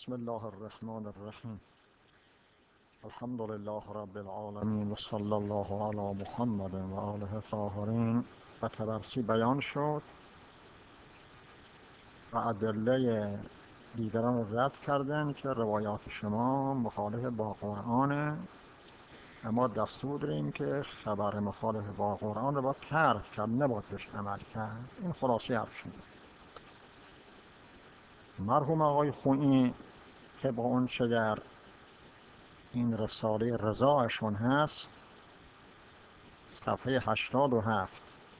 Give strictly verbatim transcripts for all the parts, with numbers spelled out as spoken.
بسم الله الرحمن الرحیم. الحمد لله رب العالمین و صلی الله علی محمد و آله الطاهرین. و تدرسی بیان شد و ادله دیگران رو رد کردن که روایات شما مخالف با قرآنه. اما دستور داریم که خبر مخالف با قرآن رو باید ترک کرد، نباید بهش عمل کرد. این خلاصه حرف شده. مرحوم آقای خویی که با اون چه در این رساله رضایشون هست، صفحه هشتاد و هفت،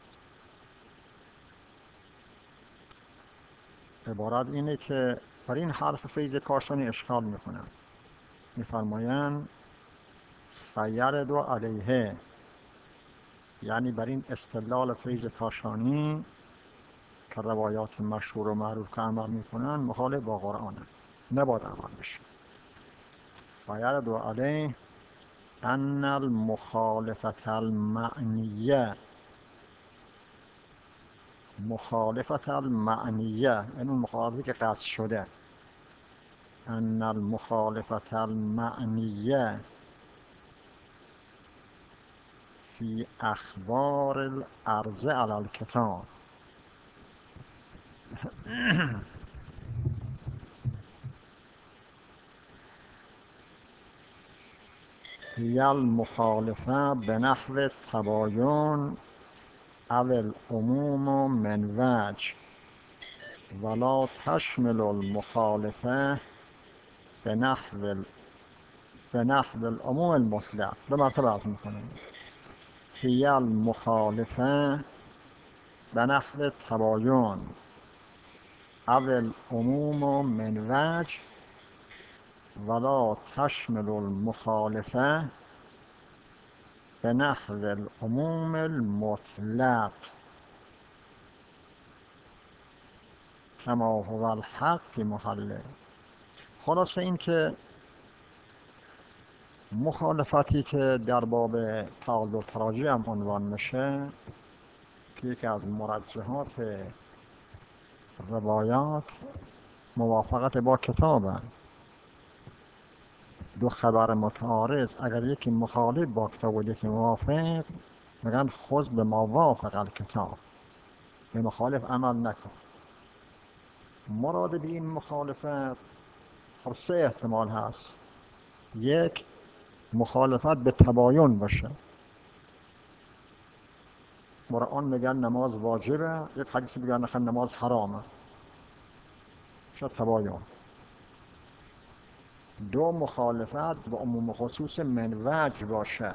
عبارت اینه که بر این حرف فیض کاشانی اشکال میکنن. میفرمایند فیرد علیه، یعنی بر این استدلال فیض کاشانی که روایات مشهور و معروف که عمل میکنن مخالف با قرآن، نباید عمل بشه. فیرد علیه ان المخالفت المعنیه، مخالفت المعنیه این اون مخالفتی که قصد شده، ان المخالفت المعنیه فی اخبار الارض علی الکتاب هی المخالفه به نحو تباین او العموم من وجه ولا تشمل المخالفه به نحو به نحو العموم المطلق. به مرتبه عرض میکنم. هی المخالفه به نحو تباین او العموم من وجه ولا تشمل المخالفه به نحو العموم المطلق کما هو الحق فی محله. خلاصه این که مخالفتی که در باب تعادل و تراجع هم عنوان میشه که یکی از مرجحات روایات موافقت با کتابه. دو خبر متعارض اگر یکی مخالف با کتاب و یکی موافق، میگن خذ به ما وافق الکتاب، به مخالف عمل نکن. مراد به این مخالفت خب سه احتمال هست. یک، مخالفت به تباین باشه. قرآن میگن نماز واجبه، یک حدیث میگن نخن نماز حرامه، شد تباین. دو، مخالفت به عموم خصوص من وجه باشه.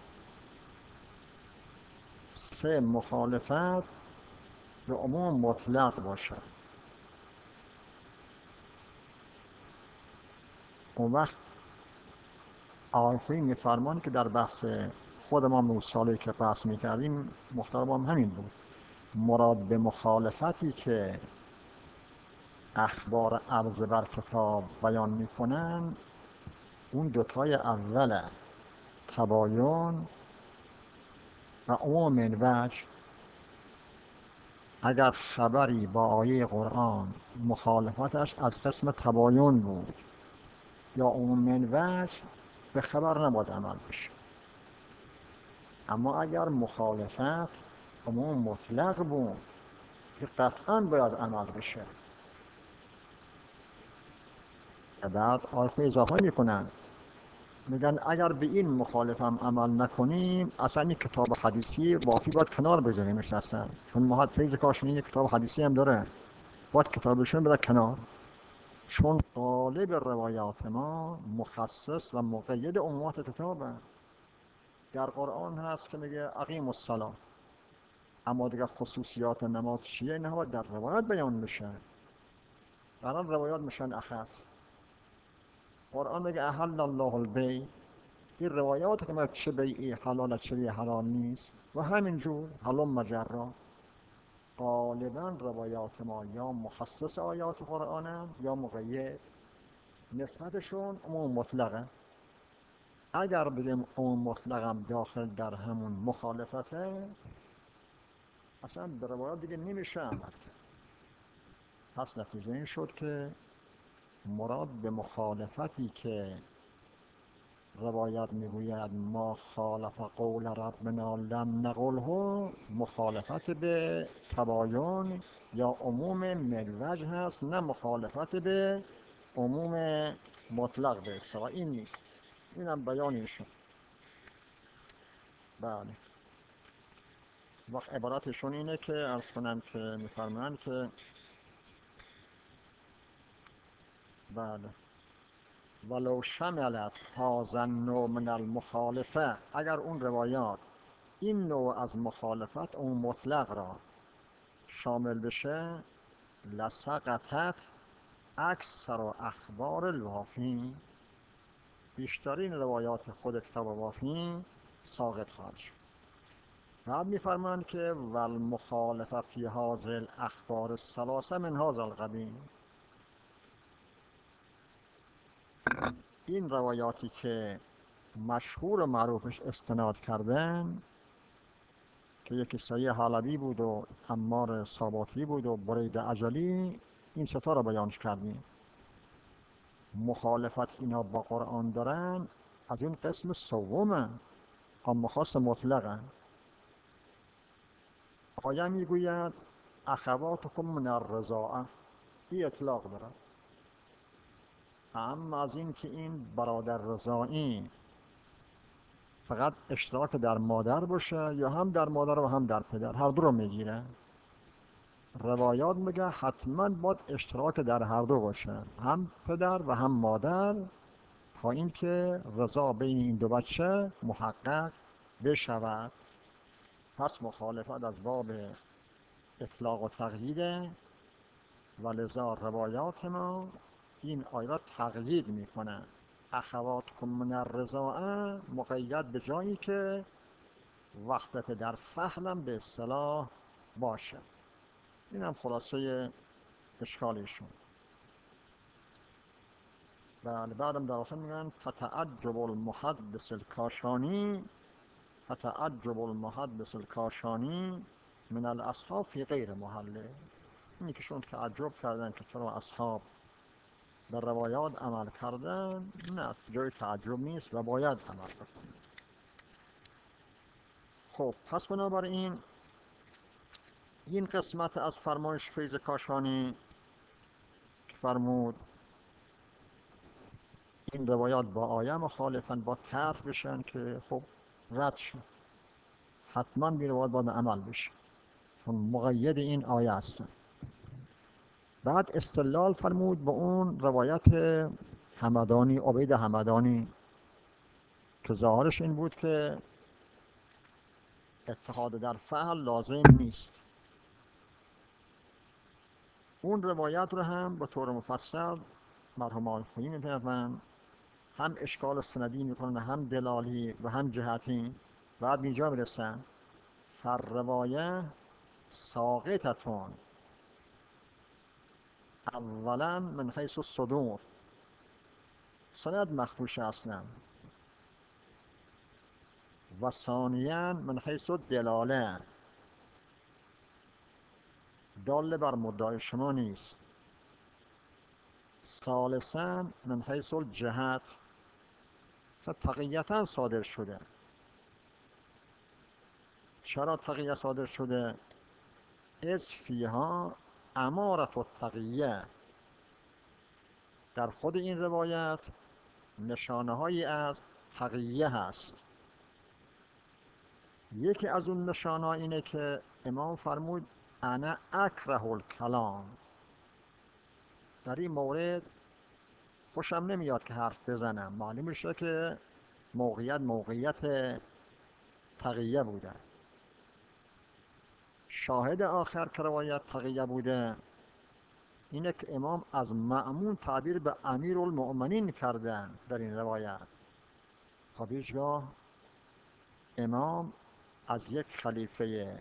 سه، مخالفت به عموم مطلق باشه. اون وقت آقای میفرمان که در بحث خود ما موسالی که بحث میکردیم محترم هم همین بود. مراد به مخالفتی که اخبار عرض بر کتاب بیان میکنن اون دوتای اوله، تباین و عموم من وجه. اگر خبری با آیه قرآن مخالفتش از قسم تباین بود یا عموم من وجه، به خبر نباید عمل بشه. اما اگر مخالفت عموم مطلق بود که قطعا باید عمل بشه. و بعد آیه اضافه میکنن، میگن اگر به این مخالفم عمل نکنیم اصلا این کتاب حدیثی واقعی باید کنار بذاریمش اصلا، چون ما فیض کاشانی کتاب حدیثی هم داره، باید کتابشون بذار کنار، چون غالب روایات ما مخصص و مقید عمومات کتابه. در قرآن هست که میگه اقیم الصلاة، اما دیگه خصوصیات نماز چیه نه باید در روایات بیان بشه، در آن روایات میشن اخص. قرآن میگه احل الله البیع، این روایات که ما چه بیعی حلال چه بیعی حرام نیست، و همینجور حلال مجرا. غالبا روایات ما یا مخصص آیات قرآن یا مقید، نسبتشون عموم مطلقه. اگر بگیم عموم مطلقم داخل در همون مخالفته، اصلا به روایات دیگه نمیشه عمل کرد. پس نتیجه این شد که مراد به مخالفتی که روایت میگوید ما خالف قول ربنا لم نقله، مخالفت به تباین یا عموم ملوج هست، نه مخالفت به عموم مطلق به اصطلاح. این نیست. اینم بیان ایشون. بله. وقت عبارتشون اینه که عرض کنم که میفرمایند که بله ولو شملت هذا النوع من المخالفه، اگر اون روایات این نوع از مخالفت اون مطلق را شامل بشه، لسقطت اکثر اخبار الوافی، بیشترین روایات خود کتاب وافی ساقط خواهد شد. بعد میفرمایند که والمخالفه فی هذه الاخبار الثلاثه من هذا القبیل، این روایاتی که مشهور و معروفش استناد کردن که یکی صحیح حلبی بود و عمار ساباتی بود و برید اجلی، این ستا را بیانش کردیم. مخالفت اینا با قرآن دارن از این قسم سومه، اما خاص مطلقه. آیه میگوید اخواتکم من الرضاعه، این اطلاق داره. اما از این که این برادر رضاعی فقط اشتراک در مادر باشه یا هم در مادر و هم در پدر، هر دو رو میگیره. روایات میگه حتما باید اشتراک در هر دو باشه، هم پدر و هم مادر، تا اینکه رضا بین این دو بچه محقق بشود. پس مخالفت از باب اطلاق و تقییده و لذا روایات ما این آیه را تقیید میکنه. اخواتکم من الرضاعه مقید به جایی که وحدت در فهمم به اصطلاح باشه. این هم خلاصه اشکالشون. بله. بعدم در آخر میگن فتعجب المحدث الکاشانی، فتعجب المحدث الکاشانی من الاصحاب فی غیر محله. اینی که شون تعجب کردن که چرا اصحاب در روایات عمل کردن، نه جای تعجب نیست و باید عمل کنن. خب پس بنابراین این قسمت از فرمایش فیض کاشانی که فرمود این روایات با آیه مخالفن، با طرح بشن که خب رد شد، حتما بی روایات باید عمل بشه چون مقید این آیه هستن. بعد استدلال فرمود با اون روایت همدانی، عبید همدانی، که ظاهرش این بود که اتحاد در فعل لازم نیست. اون روایت رو هم به طور مفصل مرحوم آقای خویی می‌فرمایند، هم اشکال سندی میکنن هم دلالی و هم جهتی. بعد اینجا میرسن فالروایه ساقطتون اولا من حیث الصدور، سند مخدوش اصلا، و ثانیا من حیث الدلاله، دال بر مدعای شما نیست. ثالثا من حیث الجهت، تقییتا صادر شده. چرا تقییت صادر شده؟ از فیها امارت التقیه، در خود این روایت نشانه هایی از تقیه هست. یکی از اون نشانه اینه که امام فرمود انا اکره الکلام، در این مورد خوشم نمیاد که حرف بزنم. معلوم میشه که موقعیت موقعیت تقیه بوده. شاهد آخر که روایت تقیه بوده اینه که امام از مأمون تعبیر به امیر المؤمنین کردن در این روایت. خب هیچگاه امام از یک خلیفه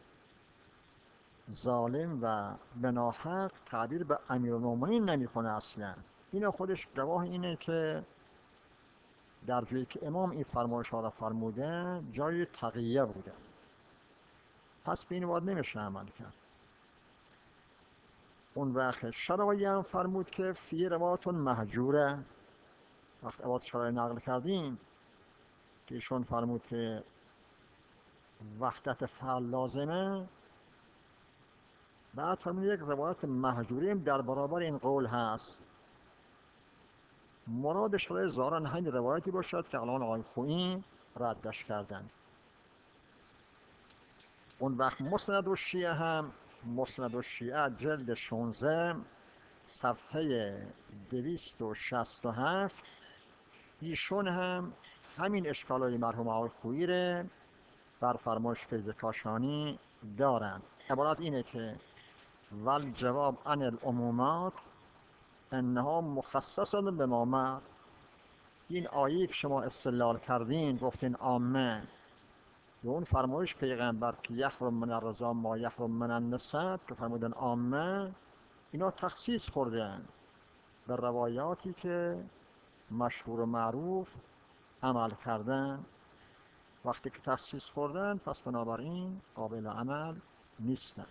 ظالم و بناحق تعبیر به امیر المؤمنین نمیکنه اصلا. این خودش گواه اینه که در جایی که امام این فرمایش ها را فرموده جای تقیه بوده، پس به این واد نمیشه عمل کرد. اون وقت شرایی هم فرمود که فی رواتون محجوره. وقت عباد شرایی نقل کردیم که ایشون فرمود که وحدت فعل لازمه، بعد فرمود یک روایت محجوریم در برابر این قول هست. مراد شده ظاهراً همین روایتی باشد که الان آقای خویی ردش کردن. اون وقت مسند و شیعه هم، مسند و شیعه جلد شانزده صفحه دویست و شصت و هفت، ایشون هم همین اشکالای مرحوم آقای خویی رو بر فرمایش فیض کاشانی دارن. عبارت اینه که ول جواب عن العمومات انها مخصصه به ما مر. این آیه که شما استدلال کردین گفتین عامه، و اون فرمایش پیغمبر که یحرم من الرضا ما یحرم من النسب که فرمودن عامه، اینا تخصیص خوردن به روایاتی که مشهور و معروف عمل کردن. وقتی که تخصیص خوردن پس بنابراین قابل عمل نیستن.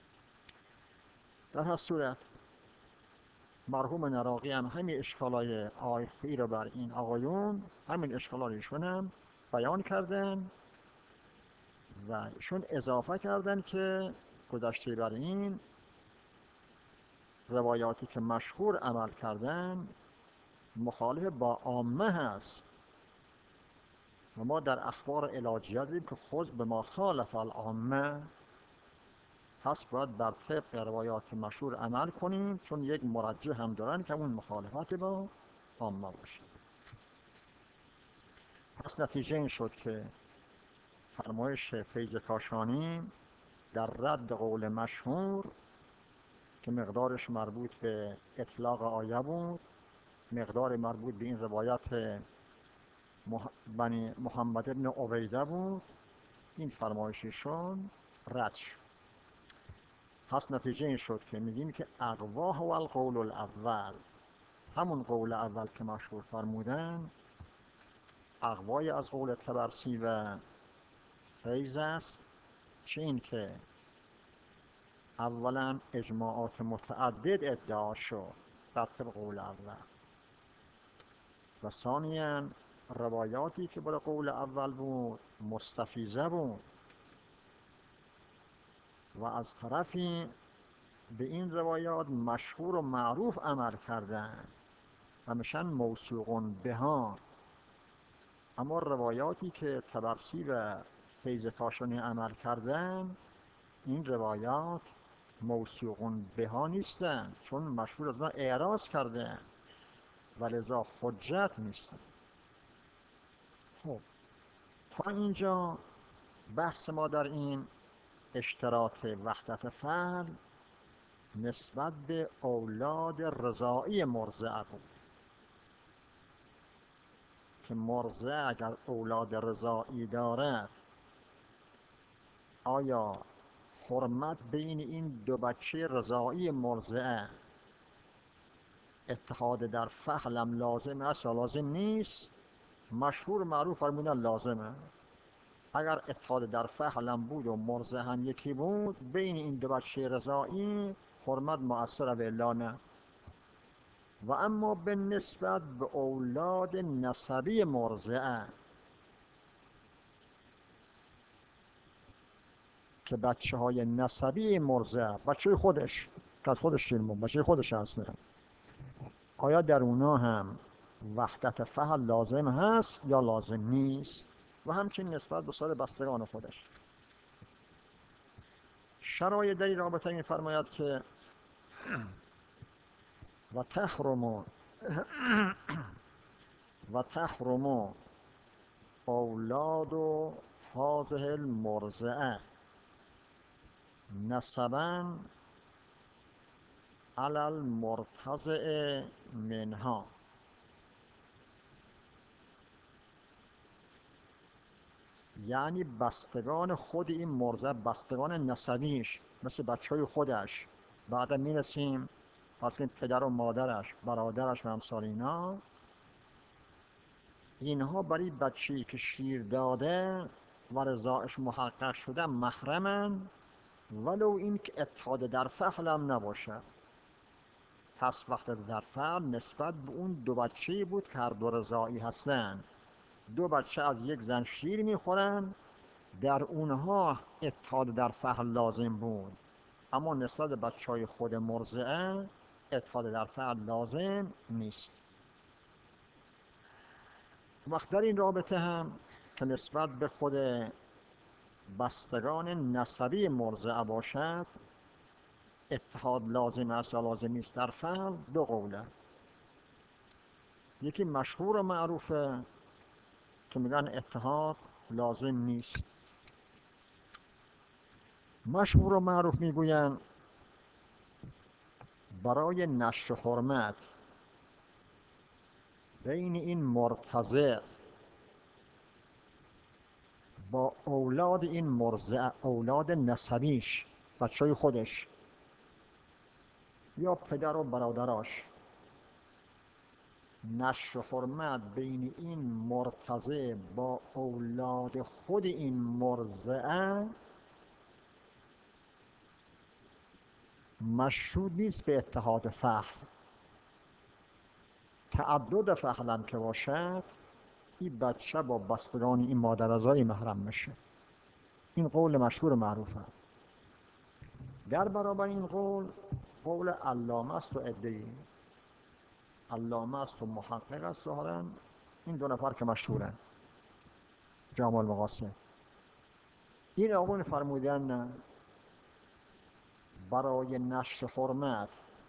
در هر صورت مرحوم نراقی هم همین اشکالای آقای خویی رو بر این آقایون، همین اشکالایشون هم بیان کردن و ایشون اضافه کردن که گذشته بر این روایاتی که مشهور عمل کردن مخالف با عامه هست و ما در اخبار علاجیه دیدیم که خود به ما خالف العامه، پس باید بر طبق روایات مشهور عمل کنیم، چون یک مرجح هم دارن که اون مخالفت با عامه باشه. پس نتیجه این شد که فرمایش فیض کاشانی در رد قول مشهور که مقدارش مربوط به اطلاق آیه بود، مقدار مربوط به این روایت مح... بنی محمد ابن عبیده بود، این فرمایششون رد شد. پس نتیجه این شد که میگیم که اقواه و القول الاول، همون قول اول که مشهور فرمودن اقوای از قول طبرسی و فیض است. چه این که اولا اجماعات متعدد ادعا شد بر طبق قول اول، و ثانیاً روایاتی که بر قول اول بود مستفیضه بود، و از طرفی به این روایات مشهور و معروف عمل کردن و میشن موثوقون بها. اما روایاتی که طبرسی و فیض کاشانی عمل کردن، این روایات موثوقون بها نیستن، چون مشهور از ما اعراض کردن و لذا حجت نیستن. خب تا اینجا بحث ما در این اشتراط وحدت فعل نسبت به اولاد رضائی مرضعه بود که مرضعه اگر اولاد رضائی دارد، آیا حرمت بین این دو بچه رضائی مرضعه اتحاد در فحلم لازم است یا لازم نیست؟ مشهور معروف فرمودن لازمه. اگر اتحاد در فحلم بود و مرضعه هم یکی بود، بین این دو بچه رضائی حرمت مؤثر به الا نه. و اما به نسبت به اولاد نسبی مرضعه که بچه های نسبی مرضعه، بچه خودش که از خودش شیرمون بچه خودش هست، آیا در اونا هم وحدت فحل لازم هست یا لازم نیست؟ و همچنین نسبت به سایر بستگان خودش. شرایط در این رابطه می فرماید که و تحرم و تحرم اولاد و هذه المرضعه نسبا علی المرتضع منها. یعنی بستگان خود این مرضع، بستگان نسبیش مثل بچه های خودش، بعدا میرسیم پس که پدر و مادرش، برادرش و همسال اینا، اینها برای بچه‌ای که شیر داده و رضاعش محقق شده محرمن، ولو این که اتحاد در فحل هم نباشه. پس وحدت در فعل نسبت به اون دو بچه‌ای بود که هر دو رضاعی هستن. دو بچه از یک زن شیر میخورن، در اونها اتحاد در فعل لازم بود، اما نسبت به بچه‌های خود مرضعه اتحاد در فعل لازم نیست. وقت در این رابطه هم که نسبت به خود بستگان نسبی مرضعه باشد اتحاد لازم است یا لازم نیست در فعل، دو قوله. یکی مشهور و معروفه که میگن اتحاد لازم نیست. مشهور و معروف میگوین برای نشر حرمت بین این مرتضع با اولاد این مرضع، اولاد نسبیش، بچه‌ی خودش یا پدر و برادراش، نشر حرمت بین این مرتضع با اولاد خود این مرضعه مشروط نیست به اتحاد فحل. تعدد فحل هم که باشد این بچه با بستگان این مادرزایی محرم میشه. این قول مشهور معروفه. در برابر این قول قول علامه است و عده‌ای، علامه است و محقق است ظاهراً، این دو نفر که مشهورن، جامع المقاصد. این آقایون فرمودن نه، برای نشر حرمت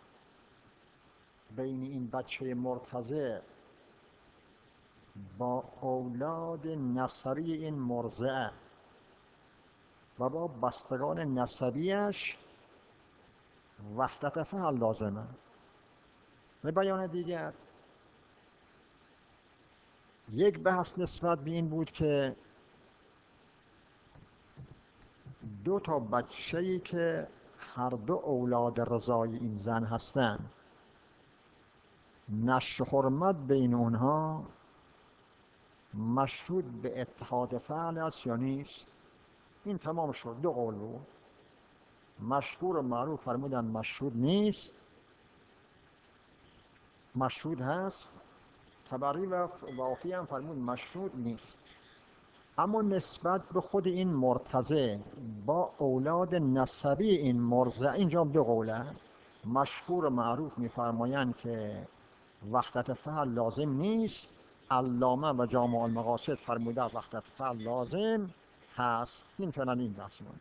بین این بچه مرتضع با اولاد نسبی این مرضعه و با بستگان نسبیش وحدت فعل لازمه. به بیان دیگر یک بحث نسبت به این بود که دو تا بچه‌ای که هر دو اولاد رضای این زن هستن نشر حرمت بین اونها مشروط به اتحاد فعل است یا نیست. این تمام شد. دو قول بود. مشهور و معروف فرمودن مشروط نیست، مشروط هست. طبری و وافی هم فرمود مشروط نیست. اما نسبت به خود این مرتضع با اولاد نسبی این مرضع اینجا دو قوله. مشهور و معروف میفرمایند که وحدت فعل لازم نیست. علامه و جامع المقاصد فرموده وحدت فعل لازم هست. این فعلا این بحث بود.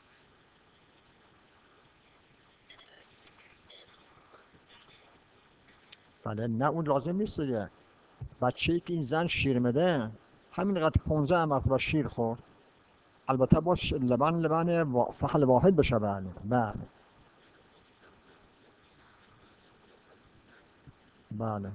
بله نه اون لازم نیست دیگه. بچه‌ای که این زن شیر میده همین قدر پونزده مرتبه شیر خورد، البته باش لبن لبن فحل واحد بشه. بله بله بله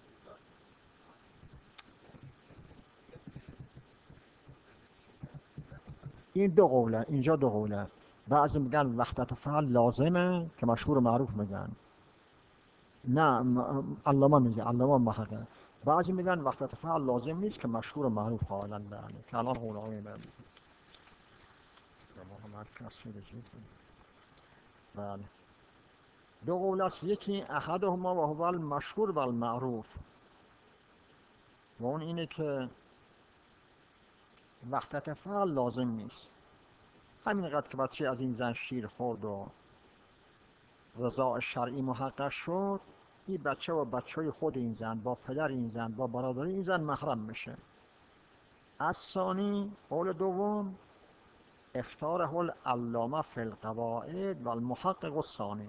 این دو قوله. اینجا دو قوله. بعضی میگن وحدت فعل لازمه که مشهور و معروف میگن، نه م- علامه میگه، علامه محقق. بعضی میگن وحدت فعل لازم نیست که مشهور و معروف قائلن. بله که الان قول آقای من بله دو قول است. یکی احدهما و هو المشهور و المعروف و اون اینه که وحدت فعل لازم نیست. همینقدر که بچه از این زن شیر خورد و رضاع شرعی محقق شد، این بچه و بچه های خود این زن با پدر این زن با برادر این زن محرم میشه. از ثانی قول دوم اختاره العلامه فی القواعد و المحقق الثانی.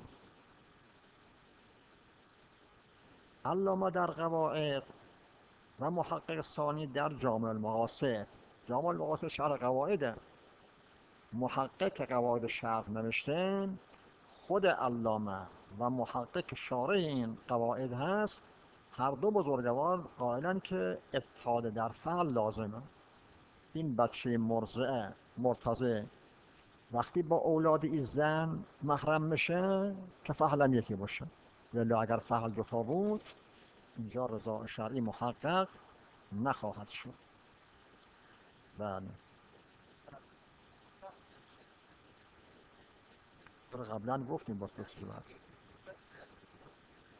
علامه در قواعد و محقق ثانی در جامع المقاصد. جامع المقاصد شرح قواعده، محقق قواعد شرح نوشتن. خود علامه و محقق شارح این قواعد هست. هر دو بزرگوار قائلن که اتحاد در فعل لازمه. این بچه مرضعه مرتضع وقتی با اولاد این زن محرم میشه که فحل هم یکی باشه، ولی اگر فحل دوتا بود اینجا رضا شرعی محقق نخواهد شد. بله قبلا گفتیم باز تصویبات.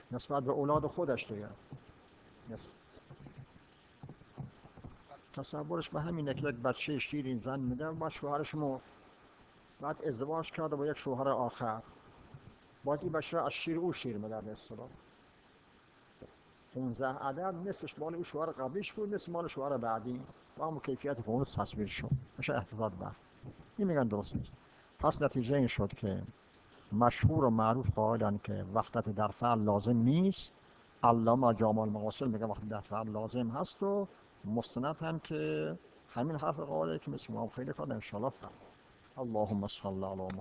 نسبت به اولاد خودش دیگه. نس- تصورش به همینه که یک بچه شیرین زن میده و شوهرش مرد، بعد ازدواج کرده با یک شوهر آخر، باید این بچه از شیر او شیر میده به اصطلاح. پونزده عدد نصفش مال او شوهر قبلیش بود، نصف مال شوهر بعدی، و همون کیفیت اون تصویر شد، میشه احتضاد بر این. میگن درست نیست. پس نتیجه این شد که مشهور و معروف قائلن که وحدت در فعل لازم نیست. علامه جامع المواصل میگه وحدت در فعل لازم هست و مستند هم که همین حرف قائله که مثل امام خیلی فرد انشاءالله فرد. اللهم صل علی